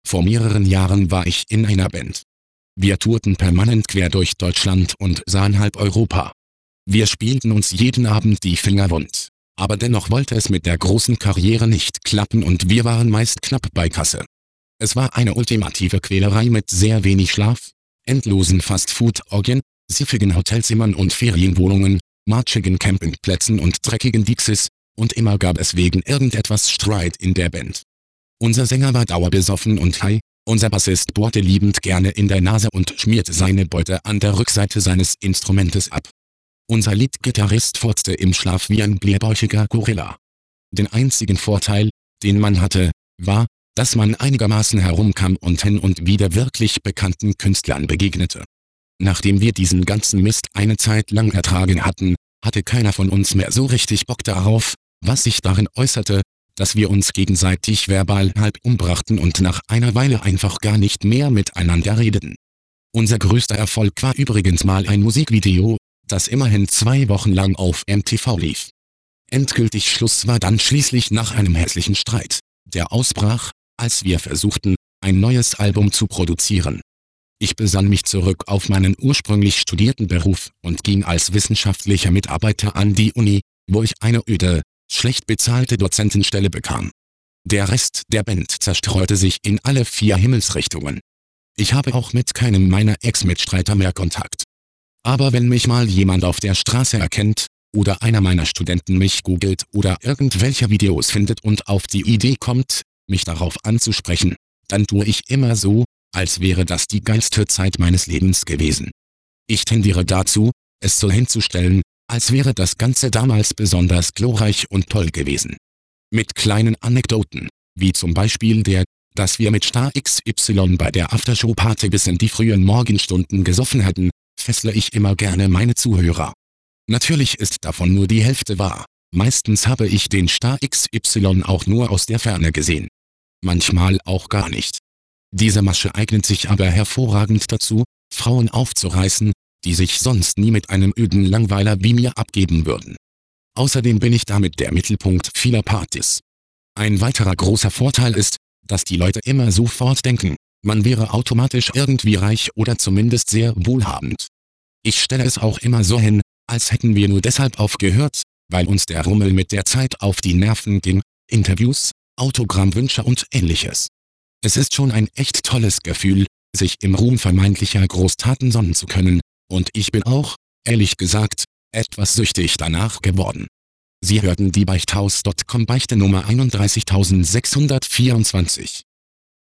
Vor mehreren Jahren war ich in einer Band. Wir tourten permanent quer durch Deutschland und sahen halb Europa. Wir spielten uns jeden Abend die Finger wund. Aber dennoch wollte es mit der großen Karriere nicht klappen und wir waren meist knapp bei Kasse. Es war eine ultimative Quälerei mit sehr wenig Schlaf, endlosen Fast-Food-Orgien, siffigen Hotelzimmern und Ferienwohnungen, matschigen Campingplätzen und dreckigen Dixis, und immer gab es wegen irgendetwas Streit in der Band. Unser Sänger war dauerbesoffen und high, unser Bassist bohrte liebend gerne in der Nase und schmierte seine Beute an der Rückseite seines Instrumentes ab. Unser Leadgitarrist furzte im Schlaf wie ein blähbäuchiger Gorilla. Den einzigen Vorteil, den man hatte, war, dass man einigermaßen herumkam und hin und wieder wirklich bekannten Künstlern begegnete. Nachdem wir diesen ganzen Mist eine Zeit lang ertragen hatten, hatte keiner von uns mehr so richtig Bock darauf, was sich darin äußerte, dass wir uns gegenseitig verbal halb umbrachten und nach einer Weile einfach gar nicht mehr miteinander redeten. Unser größter Erfolg war übrigens mal ein Musikvideo, das immerhin 2 Wochen lang auf MTV lief. Endgültig Schluss war dann schließlich nach einem hässlichen Streit, der ausbrach, als wir versuchten, ein neues Album zu produzieren. Ich besann mich zurück auf meinen ursprünglich studierten Beruf und ging als wissenschaftlicher Mitarbeiter an die Uni, wo ich eine öde, schlecht bezahlte Dozentenstelle bekam. Der Rest der Band zerstreute sich in alle 4 Himmelsrichtungen. Ich habe auch mit keinem meiner Ex-Mitstreiter mehr Kontakt. Aber wenn mich mal jemand auf der Straße erkennt, oder einer meiner Studenten mich googelt oder irgendwelche Videos findet und auf die Idee kommt, mich darauf anzusprechen, dann tue ich immer so, als wäre das die geilste Zeit meines Lebens gewesen. Ich tendiere dazu, es so hinzustellen, als wäre das Ganze damals besonders glorreich und toll gewesen. Mit kleinen Anekdoten, wie zum Beispiel dass wir mit Star XY bei der Aftershow-Party bis in die frühen Morgenstunden gesoffen hätten, fessle ich immer gerne meine Zuhörer. Natürlich ist davon nur die Hälfte wahr. Meistens habe ich den Star XY auch nur aus der Ferne gesehen. Manchmal auch gar nicht. Diese Masche eignet sich aber hervorragend dazu, Frauen aufzureißen, die sich sonst nie mit einem öden Langweiler wie mir abgeben würden. Außerdem bin ich damit der Mittelpunkt vieler Partys. Ein weiterer großer Vorteil ist, dass die Leute immer sofort denken, man wäre automatisch irgendwie reich oder zumindest sehr wohlhabend. Ich stelle es auch immer so hin, als hätten wir nur deshalb aufgehört, weil uns der Rummel mit der Zeit auf die Nerven ging, Interviews, Autogrammwünsche und ähnliches. Es ist schon ein echt tolles Gefühl, sich im Ruhm vermeintlicher Großtaten sonnen zu können, und ich bin auch, ehrlich gesagt, etwas süchtig danach geworden. Sie hörten die Beichthaus.com Beichte Nummer 31624.